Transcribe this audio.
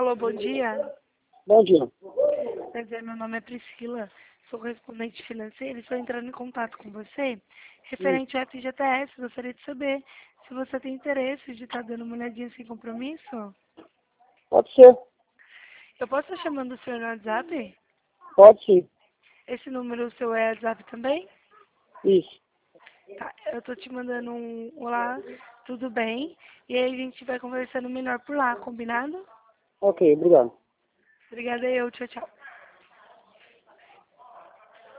Alô, bom dia. Bom dia. Prazer, meu nome é Priscila, sou correspondente financeira e estou entrando em contato com você referente ao FGTS. Gostaria de saber se você tem interesse de estar dando uma olhadinha sem compromisso. Pode ser. Eu posso estar chamando o senhor no WhatsApp? Pode sim. Esse número seu é WhatsApp também? Isso. Tá, eu tô te mandando um olá, tudo bem? E aí a gente vai conversando melhor por lá, combinado? Ok, obrigado. Obrigada eu, tchau, tchau.